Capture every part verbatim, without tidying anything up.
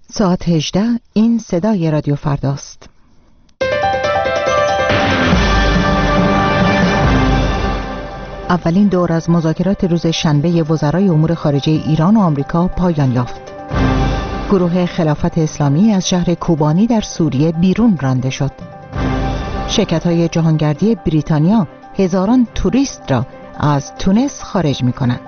ساعت هجده، این صدای رادیو فرداست. اولین دور از مذاکرات روز شنبه وزرای امور خارجه ایران و آمریکا پایان یافت. گروه خلافت اسلامی از شهر کوبانی در سوریه بیرون رانده شد. شرکت‌های جهانگردی بریتانیا هزاران توریست را از تونس خارج می‌کنند.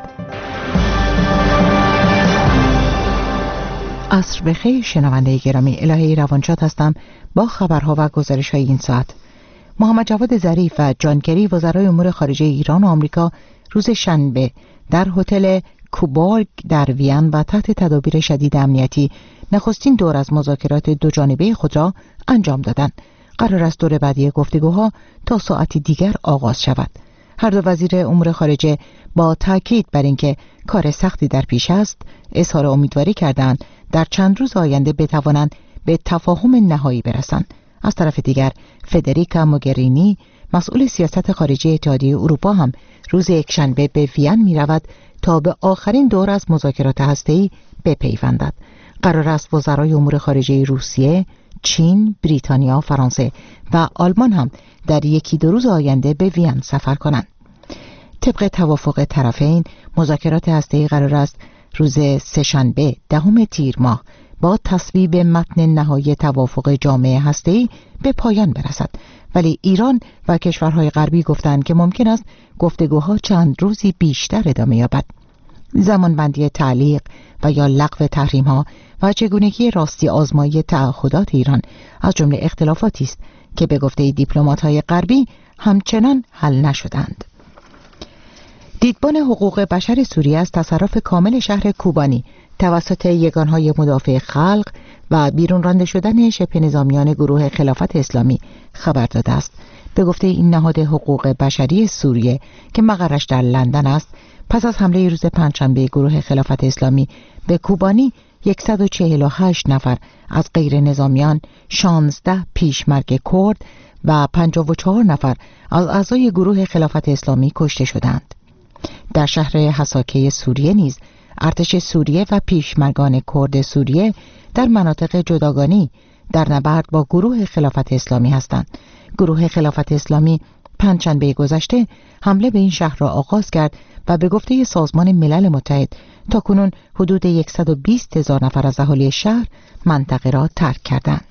عصر بخیر شنونده گرامی، الهی روانشاد هستم با خبرها و گزارش‌های این ساعت. محمد جواد ظریف و جان کری وزرای امور خارجه ایران و آمریکا روز شنبه در هتل کوبالگ در وین و تحت تدابیر شدید امنیتی نخستین دور از مذاکرات دو جانبه خود را انجام دادند. قرار است دور بعدی گفتگوها تا ساعتی دیگر آغاز شود. هر دو وزیر امور خارجه با تاکید بر اینکه کار سختی در پیش است اظهار امیدواری کردند در چند روز آینده بتوانند به تفاهم نهایی برسند. از طرف دیگر فدریکا موگرینی مسئول سیاست خارجی اتحادیه اروپا هم روز یکشنبه به وین می رود تا به آخرین دور از مذاکرات هسته‌ای بپیوندد. قرار است وزرای امور خارجه روسیه، چین، بریتانیا، فرانسه و آلمان هم در یکی دو روز آینده به وین سفر کنند. طبق توافق طرفین مذاکرات هسته‌ای قرار است روز سه‌شنبه دهم تیر ماه با تصویب متن نهایی توافق جامعه هسته‌ای به پایان برسد، ولی ایران و کشورهای غربی گفتند که ممکن است گفتگوها چند روزی بیشتر ادامه یابد. زمانبندی تعلیق و یا لغو تحریم‌ها و چگونگی راستی آزمایی تعهدات ایران از جمله اختلافاتی است که به گفته دیپلمات‌های غربی همچنان حل نشدند. دیدبان حقوق بشر سوریه از تصرف کامل شهر کوبانی توسط یگانهای مدافع خلق و بیرون رانده شدن شبه نظامیان گروه خلافت اسلامی خبر داده است. به گفته این نهاد حقوق بشری سوریه که مقرش در لندن است، پس از حمله روز پنجشنبه گروه خلافت اسلامی به کوبانی صد و چهل و هشت نفر از غیر نظامیان، شانزده پیشمرگ کرد و پنجاه و چهار نفر از اعضای گروه خلافت اسلامی کشته شدند. در شهر حساکه سوریه نیز ارتش سوریه و پیشمرگان کرد سوریه در مناطق جداگانه در نبرد با گروه خلافت اسلامی هستند. گروه خلافت اسلامی پنجشنبه گذشته حمله به این شهر را آغاز کرد و به گفته سازمان ملل متحد تاکنون حدود صد و بیست هزار نفر از اهالی شهر منطقه را ترک کردند.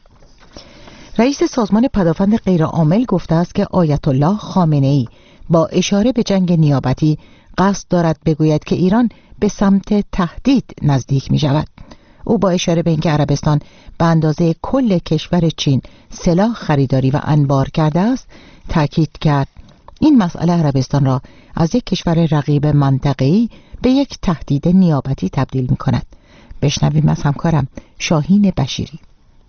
رئیس سازمان پدافند غیرعامل گفته است که آیت الله خامنه‌ای با اشاره به جنگ نیابتی قصد دارد بگوید که ایران به سمت تهدید نزدیک می شود. او با اشاره به اینکه عربستان به اندازه کل کشور چین سلاح خریداری و انبار کرده است تاکید کرد این مسئله عربستان را از یک کشور رقیب منطقه‌ای به یک تهدید نیابتی تبدیل می کند. بشنویم از همکارم شاهین بشیری.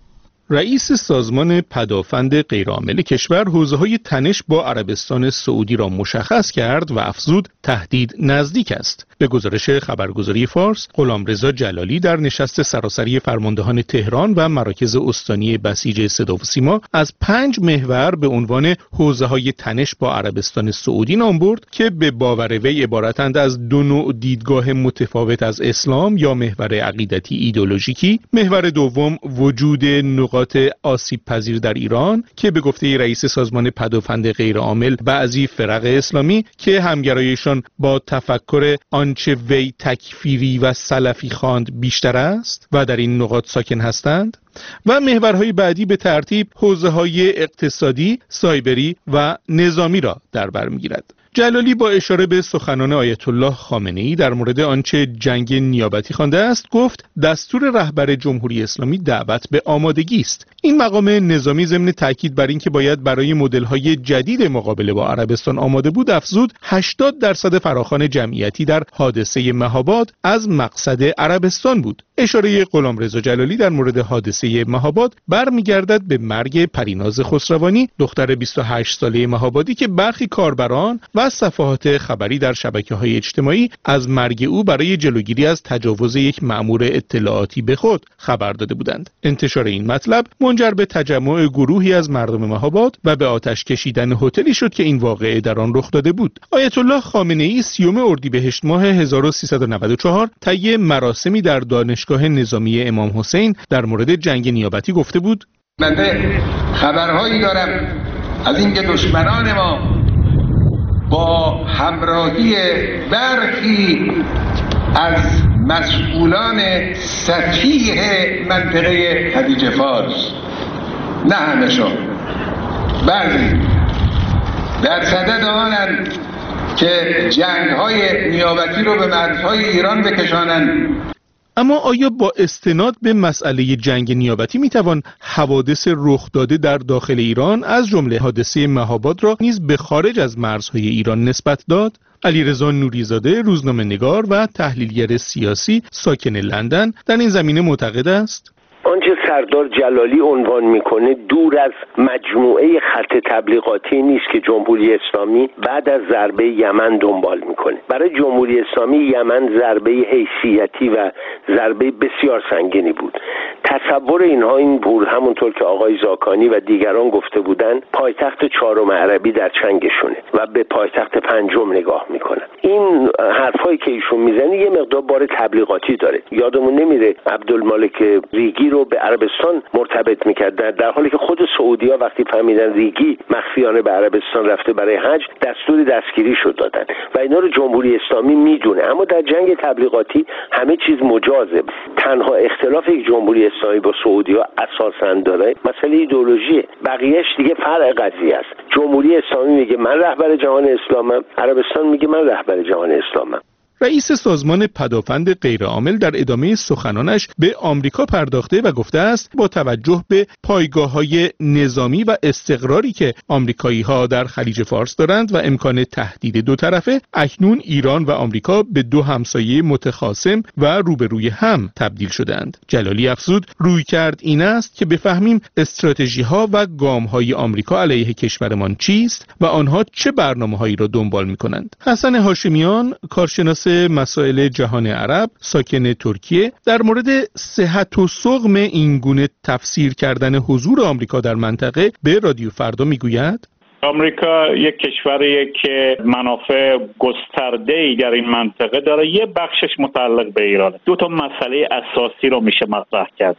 رئیس سازمان پدافند غیرعامل کشور حوزه‌های تنش با عربستان سعودی را مشخص کرد و افزود تهدید نزدیک است. به گزارش خبرگزاری فارس، غلامرضا جلالی در نشست سراسری فرماندهان تهران و مراکز استانی بسیج صدا و سیما از پنج محور به عنوان حوزه‌های تنش با عربستان سعودی نام برد که به باور وی عبارتند از دو نوع دیدگاه متفاوت از اسلام یا محور عقیدتی ایدئولوژیکی. محور دوم وجود نقاط آسیب پذیر در ایران که به گفته رئیس سازمان پدافند غیرعامل بعضی فرق اسلامی که همگرایشان با تفکر آنچه وی تکفیری و سلفی خواند بیشتر است و در این نقاط ساکن هستند، و محورهای بعدی به ترتیب حوزه‌های اقتصادی، سایبری و نظامی را در بر می‌گیرد. جلالی با اشاره به سخنان آیت الله خامنه‌ای در مورد آنچه جنگ نیابتی خوانده است گفت دستور رهبر جمهوری اسلامی دعوت به آمادگی است. این مقام نظامی ضمن تاکید بر این که باید برای مدل‌های جدید مقابله با عربستان آماده بود افزود هشتاد درصد فراخوان جمعیتی در حادثه مهاباد از مقصد عربستان بود. اشاره غلامرضا جلالی در مورد حادثه مهاباد برمیگردد به مرگ پریناز خسروانی، دختر بیست و هشت ساله مهابادی که برخی کاربران و و صفحات خبری در شبکه‌های اجتماعی از مرگ او برای جلوگیری از تجاوز یک مأمور اطلاعاتی به خود خبر داده بودند. انتشار این مطلب منجر به تجمع گروهی از مردم مهاباد و به آتش کشیدن هتلی شد که این واقعه در آن رخ داده بود. آیت الله خامنه‌ای سیوم اردیبهشت ماه هزار و سیصد و نود و چهار طی مراسمی در دانشگاه نظامی امام حسین در مورد جنگ نیابتی گفته بود: من خبرهایی دارم از اینکه دشمنان ما با همراهی برخی از مسئولان سفیه منطقه خلیج فارس، نه همشون، بعضی در صدد آنند که جنگ‌های نیابتی رو به مرزهای ایران بکشانند. اما آیا با استناد به مسئله جنگ نیابتی میتوان حوادث رخ داده در داخل ایران از جمله حادثه مهاباد را نیز به خارج از مرزهای ایران نسبت داد؟ علیرضا نوریزاده، روزنامه‌نگار و تحلیلگر سیاسی ساکن لندن، در این زمینه معتقد است: آنچه سردار جلالی عنوان میکنه دور از مجموعه خط تبلیغاتی نیست که جمهوری اسلامی بعد از ضربه یمن دنبال میکنه. برای جمهوری اسلامی یمن ضربه حیثیتی و ضربه بسیار سنگینی بود. تصور اینها این بود، همونطور که آقای زاکانی و دیگران گفته بودن، پایتخت چهارم عربی در چنگشونه و به پایتخت پنجم نگاه میکنن. این حرفایی که ایشون میزنه یه مقدار بار تبلیغاتی داره. یادمون نمیره عبدالمالک ریگی رو به عربستان مرتبط میکردن، در حالی که خود سعودی‌ها وقتی فهمیدن ریگی مخفیانه به عربستان رفته برای حج، دستور دستگیری شد دادن و اینا رو جمهوری اسلامی میدونه. اما در جنگ تبلیغاتی همه چیز مجازه. تنها اختلاف یک جمهوری اسلامی با سعودی‌ها اساساً داره مسئله ایدئولوژیه، بقیه‌اش دیگه فرع قضیه است. جمهوری اسلامی میگه من رهبر جهان اسلامم، عربستان میگه من رهبر جهان اسلامم. رئیس سازمان پدافند غیرعامل در ادامه سخنانش به آمریکا پرداخته و گفته است با توجه به پایگاه‌های نظامی و استقراری که آمریکایی‌ها در خلیج فارس دارند و امکان تهدید دو طرفه، اکنون ایران و آمریکا به دو همسایه متخاصم و روبروی هم تبدیل شدند. جلالی افزود رویکرد این است که بفهمیم استراتژی‌ها و گام‌های آمریکا علیه کشورمان چیست و آنها چه برنامه‌هایی را دنبال می‌کنند. حسن هاشمیان، کارشناس مسائل جهان عرب ساکن ترکیه، در مورد صحت و سقم این گونه تفسیر کردن حضور آمریکا در منطقه به رادیو فردا میگوید: آمریکا یک کشوریه که منافع گسترده‌ای در این منطقه داره. یه بخشش متعلق به ایرانه. دو تا مسئله اساسی رو میشه مطرح کرد.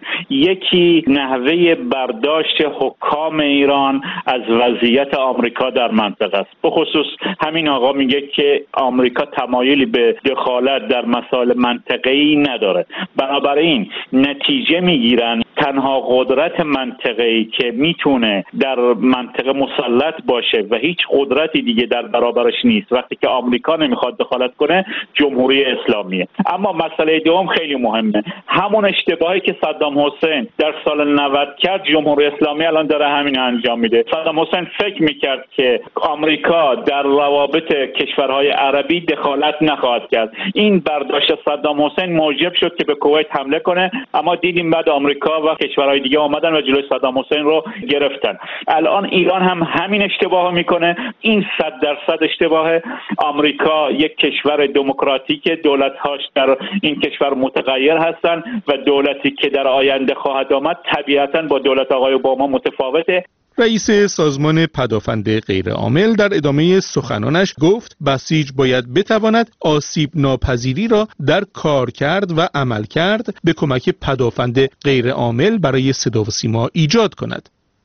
یکی نحوه برداشت حکام ایران از وضعیت آمریکا در منطقه است. به خصوص همین آقا میگه که آمریکا تمایلی به دخالت در مسائل منطقه‌ای نداره. بنابراین نتیجه میگیرن تنها قدرت منطقه‌ای که میتونه در منطقه مسلط باشه و هیچ قدرتی دیگه در برابرش نیست وقتی که آمریکا نمیخواد دخالت کنه، جمهوری اسلامیه. اما مسئله دوم خیلی مهمه. همون اشتباهی که صدام حسین در سال نود کرد، جمهوری اسلامی الان داره همین انجام میده. صدام حسین فکر میکرد که آمریکا در روابط کشورهای عربی دخالت نخواهد کرد. این برداشت صدام حسین موجب شد که به کویت حمله کنه، اما دیدیم بعد آمریکا و کشورهای دیگه آمدن و جلوی صدام حسین رو گرفتن. الان ایران هم همین اشتباه میکنه. این صد درصد اشتباهه. آمریکا یک کشور دموکراتیک، دولت‌هاش در این کشور متغیر هستن و دولتی که در آینده خواهد آمد طبیعتاً با دولت آقای اوباما متفاوته. رئیس سازمان پدافند غیرعامل در ادامه سخنانش گفت بسیج باید بتواند آسیب ناپذیری را در کارکرد و عملکرد به کمک پدافند غیرعامل برای صدا و سیما ایجاد کند.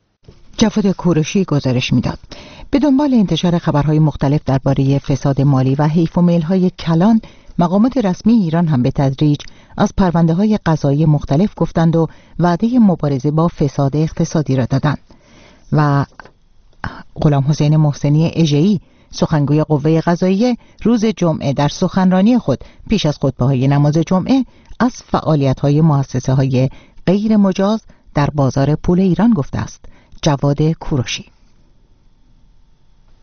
جواد کوروشی گزارش میداد. به دنبال انتشار خبرهای مختلف درباره فساد مالی و حیف و میل‌های کلان، مقامات رسمی ایران هم به تدریج از پرونده‌های قضایی مختلف گفتند و وعده مبارزه با فساد اقتصادی را دادند. و غلام حسین محسنی اژه‌ای، سخنگوی قوه قضاییه، روز جمعه در سخنرانی خود پیش از خطبه‌های نماز جمعه از فعالیت‌های مؤسسه‌های غیر مجاز در بازار پول ایران گفته است. جواد کوروشی: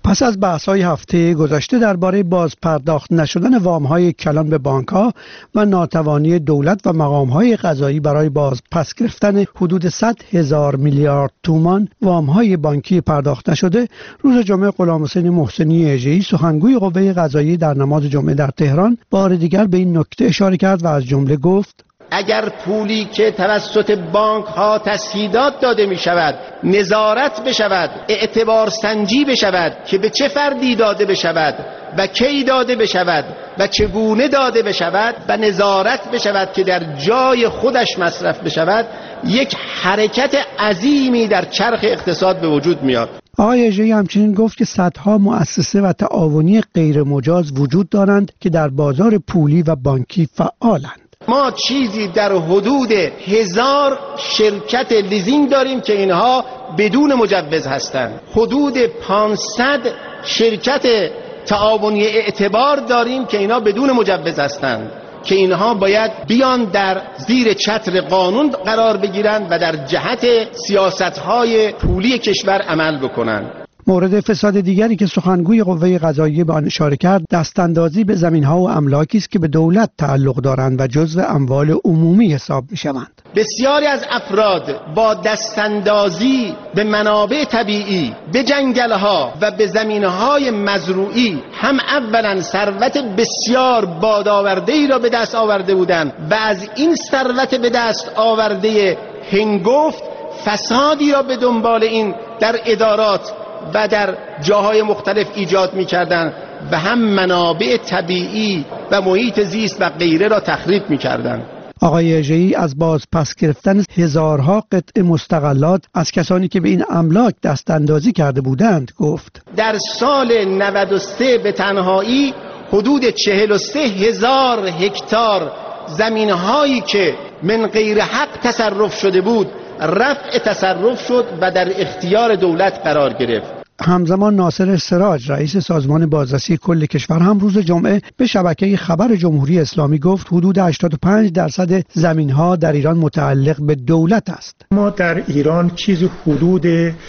پس از بحث‌های هفته گذشته درباره باز پرداخت نشدن وام‌های کلان به بانک‌ها و ناتوانی دولت و مقام‌های قضایی برای باز پس گرفتن حدود صد هزار میلیارد تومان وام‌های بانکی پرداخت نشده، روز جمعه غلامحسین محسنی اژه‌ای سخنگوی قوه قضاییه در نماز جمعه در تهران بار دیگر به این نکته اشاره کرد و از جمله گفت: اگر پولی که توسط بانک ها تسهیلات داده می شود نظارت بشود، اعتبار سنجی بشود که به چه فردی داده بشود و کی داده بشود و چگونه داده بشود و نظارت بشود که در جای خودش مصرف بشود، یک حرکت عظیمی در چرخ اقتصاد به وجود میاد. آقای اژه‌ای همچنین گفت که صدها مؤسسه و تعاونی غیر مجاز وجود دارند که در بازار پولی و بانکی فعالند. ما چیزی در حدود هزار شرکت لیزینگ داریم که اینها بدون مجوز هستند. حدود پانصد شرکت تعاونی اعتبار داریم که اینها بدون مجوز هستند، که اینها باید بیان در زیر چتر قانون قرار بگیرند و در جهت سیاست‌های پولی کشور عمل بکنند. مورد فساد دیگری که سخنگوی قوه قضاییه به آن اشاره کرد، دستاندازی به زمین‌ها و املاکی است که به دولت تعلق دارند و جزو اموال عمومی حساب می‌شوند. بسیاری از افراد با دستاندازی به منابع طبیعی، به جنگل‌ها و به زمین‌های مزروعی هم اولاً ثروت بسیار بادآورده‌ای را به دست آورده بودند و از این ثروت به دست آورده هنگفت فسادی را به دنبال این در ادارات و در جاهای مختلف ایجاد می‌کردند و هم منابع طبیعی و محیط زیست و غیره را تخریب می‌کردند. آقای اژه‌ای از باز پس گرفتن هزارها قطعه مستغلات از کسانی که به این املاک دست اندازی کرده بودند گفت: در سال نود و سه به تنهایی حدود چهل و سه هزار هکتار زمین‌هایی که من غیر حق تصرف شده بود رفع تصرف شد و در اختیار دولت قرار گرفت. همزمان ناصر سراج رئیس سازمان بازرسی کل کشور هم روز جمعه به شبکه خبر جمهوری اسلامی گفت حدود هشتاد و پنج درصد زمین‌ها در ایران متعلق به دولت است. ما در ایران چیزی حدود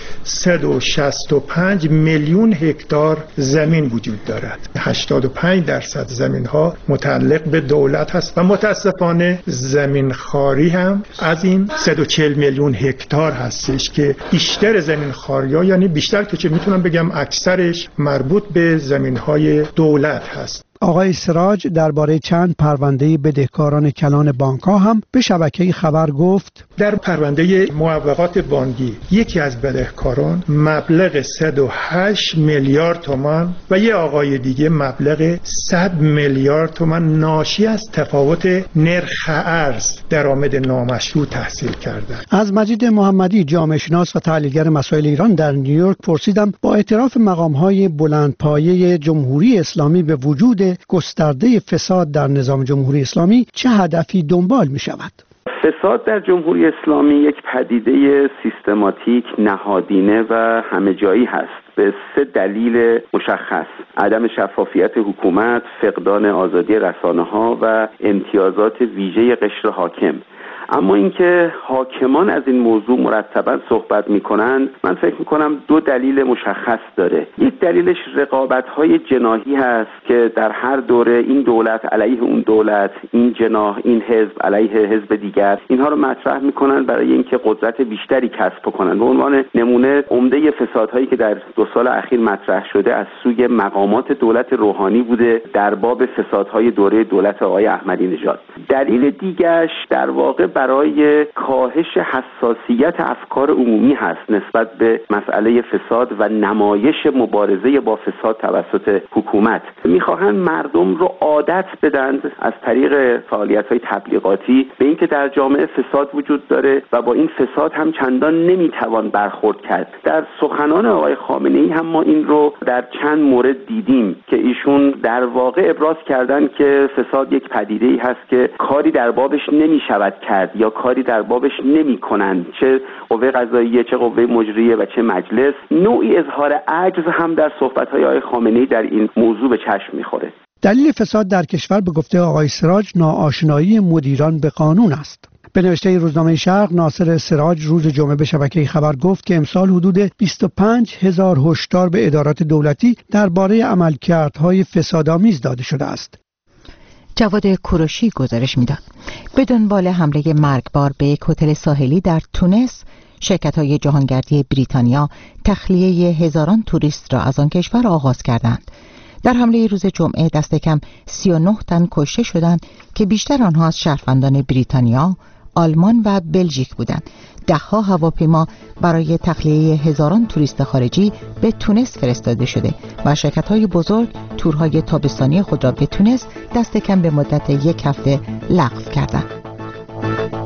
صد و شصت و پنج میلیون هکتار زمین وجود دارد. هشتاد و پنج درصد زمین‌ها متعلق به دولت است و متاسفانه زمین خواری هم از این صد و چهل میلیون هکتار هستش که بیشتر زمین خواری‌ها، یعنی بیشتر که چه میتونم بگم اکثرش مربوط به زمین‌های دولت هست. آقای سراج درباره چند پرونده بدهکاران کلان بانک‌ها هم به شبکه خبر گفت: در پرونده معوقات بانکی یکی از بدهکاران مبلغ صد و هشت میلیارد تومان و یه آقای دیگه مبلغ صد میلیارد تومان ناشی از تفاوت نرخ ارز درآمد نامشروع تحصیل کردند. از مجید محمدی جامعه شناس و تحلیلگر مسائل ایران در نیویورک پرسیدم با اعتراف مقام‌های بلندپایه جمهوری اسلامی به وجود گسترده فساد در نظام جمهوری اسلامی چه هدفی دنبال می شود؟ فساد در جمهوری اسلامی یک پدیده سیستماتیک، نهادینه و همه جایی هست به سه دلیل مشخص: عدم شفافیت حکومت، فقدان آزادی رسانه‌ها و امتیازات ویژه قشر حاکم. اما اینکه حاکمان از این موضوع مرتبا صحبت میکنند، من فکر میکنم دو دلیل مشخص داره. یک دلیلش رقابت‌های جناحی هست که در هر دوره این دولت علیه اون دولت، این جناح، این حزب علیه حزب دیگر، اینها رو مطرح میکنن برای اینکه قدرت بیشتری کسب کنن. به عنوان نمونه عمده فسادهایی که در دو سال اخیر مطرح شده از سوی مقامات دولت روحانی بوده در باب فسادهای دوره دولت آقای احمدی نژاد. دلیل دیگرش در واقع برای کاهش حساسیت افکار عمومی هست نسبت به مسئله فساد و نمایش مبارزه با فساد توسط حکومت. میخواهند مردم رو عادت بدند از طریق فعالیت‌های تبلیغاتی به اینکه در جامعه فساد وجود داره و با این فساد هم چندان نمیتوان برخورد کرد. در سخنان آقای خامنه‌ای هم ما این رو در چند مورد دیدیم که ایشون در واقع ابراز کردن که فساد یک پدیده‌ای هست که کاری در بابش نمیشود کرد یا کاری در بابش نمی کنند، چه قوه قضاییه، چه قوه مجریه و چه مجلس. نوعی اظهار عجز هم در صحبت‌های آقای خامنه‌ای در این موضوع به چشم می‌خوره. دلیل فساد در کشور به گفته آقای سراج ناآشنایی مدیران به قانون است. به نوشته روزنامه شرق، ناصر سراج روز جمعه به شبکه خبر گفت که امسال حدود بیست و پنج هزار هشدار به ادارات دولتی درباره عملکردهای فسادآمیز داده شده است. جواد کوروشی گزارش میداد به دنبال حمله مرگبار به یک هتل ساحلی در تونس، شرکت‌های جهانگردی بریتانیا تخلیه هزاران توریست را از آن کشور آغاز کردند. در حمله روز جمعه دست کم سی و نه تن کشته شدند که بیشتر آنها از شهروندان بریتانیا، آلمان و بلژیک بودند. ده‌ها هواپیما برای تخلیه هزاران توریست خارجی به تونس فرستاده شده و شرکت‌های بزرگ تورهای تابستانی خود را به تونس دست کم به مدت یک هفته لغو کردند.